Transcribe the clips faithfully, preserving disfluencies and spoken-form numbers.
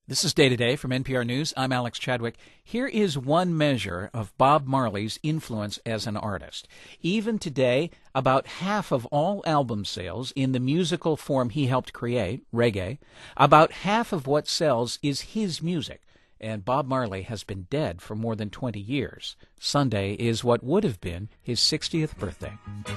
This is Day to Day from N P R News. I'm Alex Chadwick. Here is one measure of Bob Marley's influence as an artist. Even today, about half of all album sales in the musical form he helped create, reggae, about half of what sells is his music. And Bob Marley has been dead for more than twenty years. Sunday is what would have been his sixtieth birthday.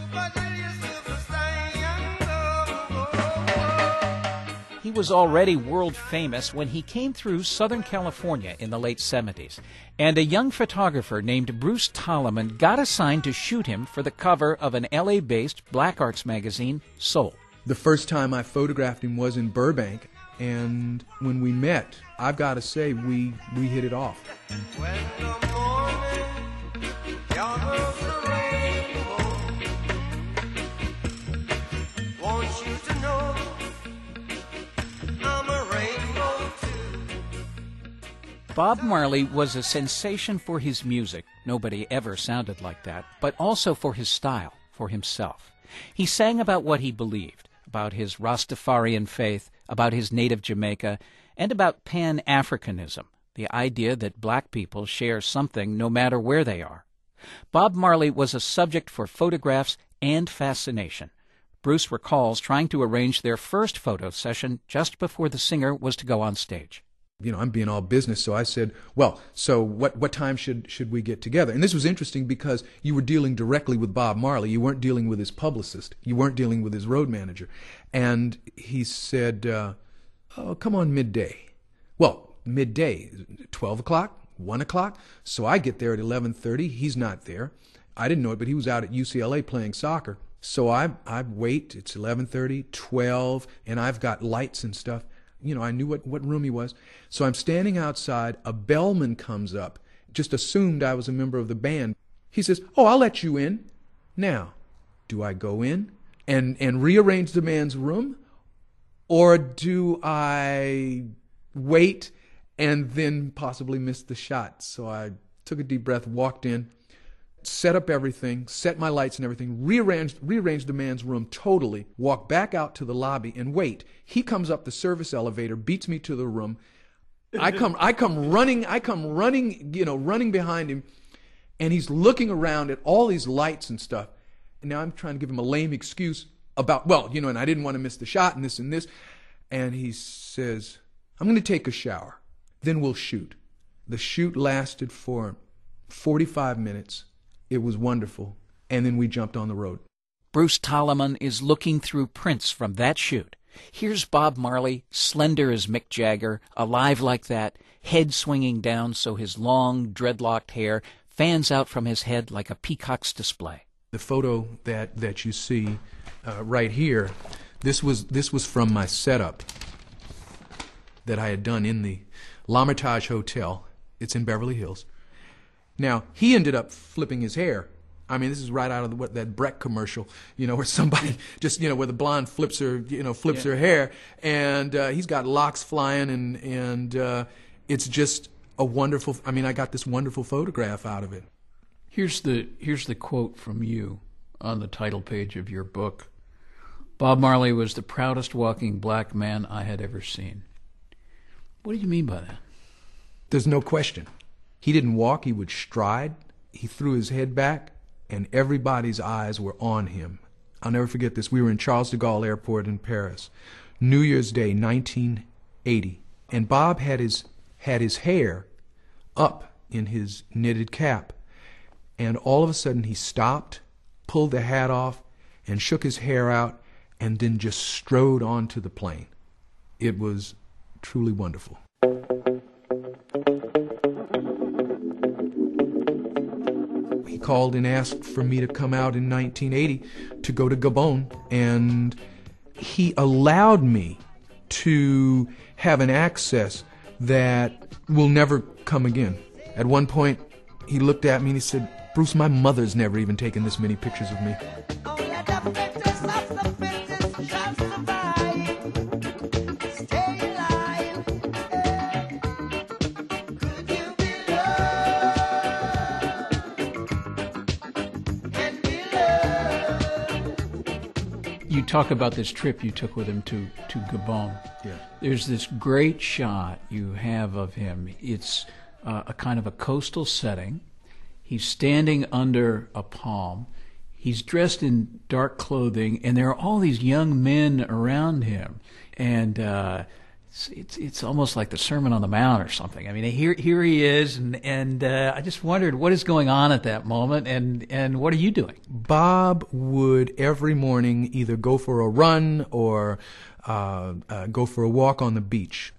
He was already world famous when he came through Southern California in the late seventies, and a young photographer named Bruce Tolliman got assigned to shoot him for the cover of an L A-based black arts magazine, Soul. The first time I photographed him was in Burbank, and when we met, I've got to say, we, we hit it off. When the morning gathers the rainbow, want you to know Bob Marley was a sensation for his music. Nobody ever sounded like that, but also for his style, for himself. He sang about what he believed, about his Rastafarian faith, about his native Jamaica, and about Pan-Africanism, the idea that black people share something no matter where they are. Bob Marley was a subject for photographs and fascination. Bruce recalls trying to arrange their first photo session just before the singer was to go on stage. You know, I'm being all business, so I said, well, so what, what time should, should we get together? And this was interesting because you were dealing directly with Bob Marley. You weren't dealing with his publicist. You weren't dealing with his road manager. And he said, uh, oh, come on midday. Well, midday, twelve o'clock, one o'clock. So I get there at eleven thirty. He's not there. I didn't know it, but he was out at U C L A playing soccer. So I, I wait. It's eleven thirty, twelve, and I've got lights and stuff. You know, I knew what, what room he was. So I'm standing outside. A bellman comes up, just assumed I was a member of the band. He says, oh, I'll let you in. Now, do I go in and, and rearrange the man's room? Or do I wait and then possibly miss the shot? So I took a deep breath, walked in, set up everything, set my lights and everything, rearranged, rearranged the man's room totally, walked back out to the lobby and wait. He comes up the service elevator, beats me to the room. I come, I come running, I come running, you know, running behind him, and he's looking around at all these lights and stuff. And now I'm trying to give him a lame excuse about, well, you know, and I didn't want to miss the shot and this and this. And he says, I'm going to take a shower, then we'll shoot. The shoot lasted for forty-five minutes. It was wonderful. And then we jumped on the road. Bruce Tolliman is looking through prints from that shoot. Here's Bob Marley, slender as Mick Jagger, alive like that, head swinging down so his long, dreadlocked hair fans out from his head like a peacock's display. The photo that, that you see uh, right here, this was, this was from my setup that I had done in the L'Hermitage Hotel. It's in Beverly Hills. Now, he ended up flipping his hair. I mean, this is right out of the, what, that Breck commercial, you know, where somebody just, you know, where the blonde flips her, you know, flips yeah. her hair. And uh, he's got locks flying, and, and uh, it's just a wonderful, I mean, I got this wonderful photograph out of it. Here's the, here's the quote from you on the title page of your book. Bob Marley was the proudest walking black man I had ever seen. What do you mean by that? There's no question. He didn't walk, he would stride. He threw his head back, and everybody's eyes were on him. I'll never forget this. We were in Charles de Gaulle Airport in Paris, New Year's Day, nineteen eighty. And Bob had his, had his hair up in his knitted cap. And all of a sudden he stopped, pulled the hat off, and shook his hair out, and then just strode onto the plane. It was truly wonderful. He called and asked for me to come out in nineteen eighty to go to Gabon, and he allowed me to have an access that will never come again. At one point, he looked at me and he said, Bruce, my mother's never even taken this many pictures of me. you talk about this trip you took with him to, to Gabon. Yeah. There's this great shot you have of him. It's uh, a kind of a coastal setting. He's standing under a palm. He's dressed in dark clothing, and there are all these young men around him. And uh, it's, it's it's almost like the Sermon on the Mount or something. I mean, here here he is, and and uh, I just wondered what is going on at that moment, and and what are you doing? Bob would every morning either go for a run or uh, uh, go for a walk on the beach,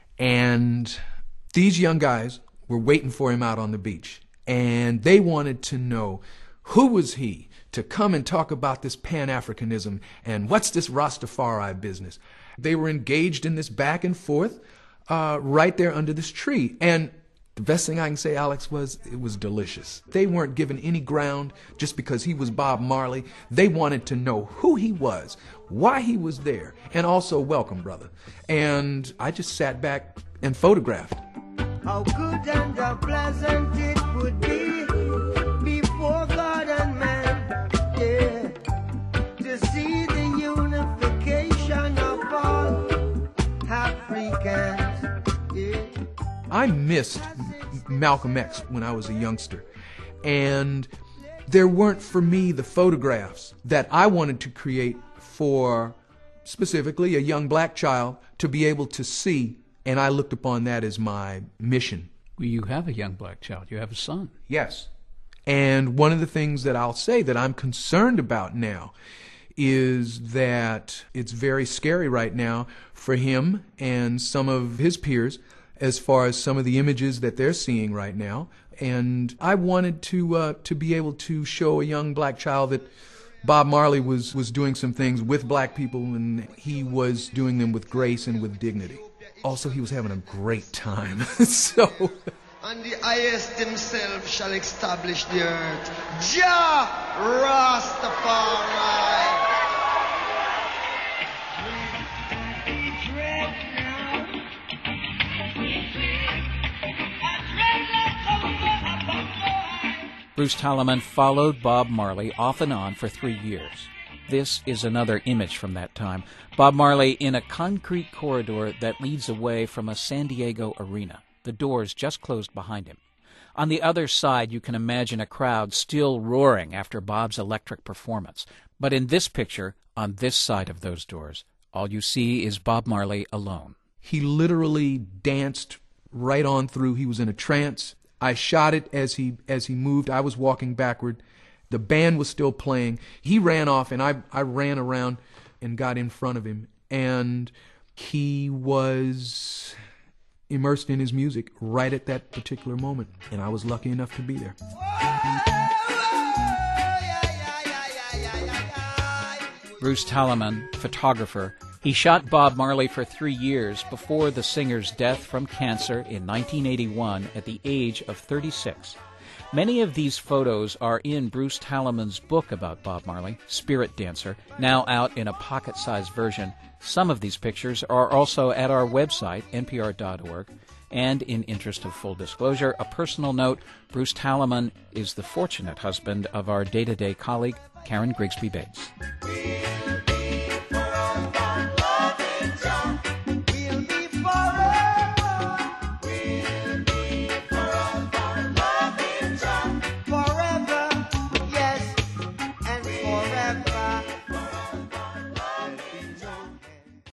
and these young guys were waiting for him out on the beach, and they wanted to know who was he to come and talk about this Pan-Africanism and what's this Rastafari business. They were engaged in this back and forth uh, right there under this tree. And the best thing I can say, Alex, was it was delicious. They weren't given any ground just because he was Bob Marley. They wanted to know who he was, why he was there, and also welcome, brother. And I just sat back and photographed. How good and how pleasant it would be before God and man, yeah, to see the unification of all Africans, yeah. I missed Malcolm X when I was a youngster, and there weren't for me the photographs that I wanted to create for specifically a young black child to be able to see. And I looked upon that as my mission. Well, you have a young black child. You have a son. Yes. And one of the things that I'll say that I'm concerned about now is that it's very scary right now for him and some of his peers as far as some of the images that they're seeing right now. And I wanted to uh, to be able to show a young black child that Bob Marley was, was doing some things with black people, and he was doing them with grace and with dignity. Also, he was having a great time. So, And the highest himself shall establish the earth. Jah Rastafari. Bruce Talaman followed Bob Marley off and on for three years. This is another image from that time. Bob Marley in a concrete corridor that leads away from a San Diego arena. The doors just closed behind him. On the other side, you can imagine a crowd still roaring after Bob's electric performance. But in this picture, on this side of those doors, all you see is Bob Marley alone. he literally danced right on through. He was in a trance. I shot it as he as he moved. I was walking backward. The band was still playing. He ran off, and I, I ran around and got in front of him. And he was immersed in his music right at that particular moment. And I was lucky enough to be there. Bruce Talaman, photographer. He shot Bob Marley for three years before the singer's death from cancer in nineteen eighty-one at the age of thirty-six. Many of these photos are in Bruce Talaman's book about Bob Marley, Spirit Dancer, now out in a pocket-sized version. Some of these pictures are also at our website, N P R dot org. And in interest of full disclosure, a personal note, Bruce Talaman is the fortunate husband of our day-to-day colleague, Karen Grigsby Bates.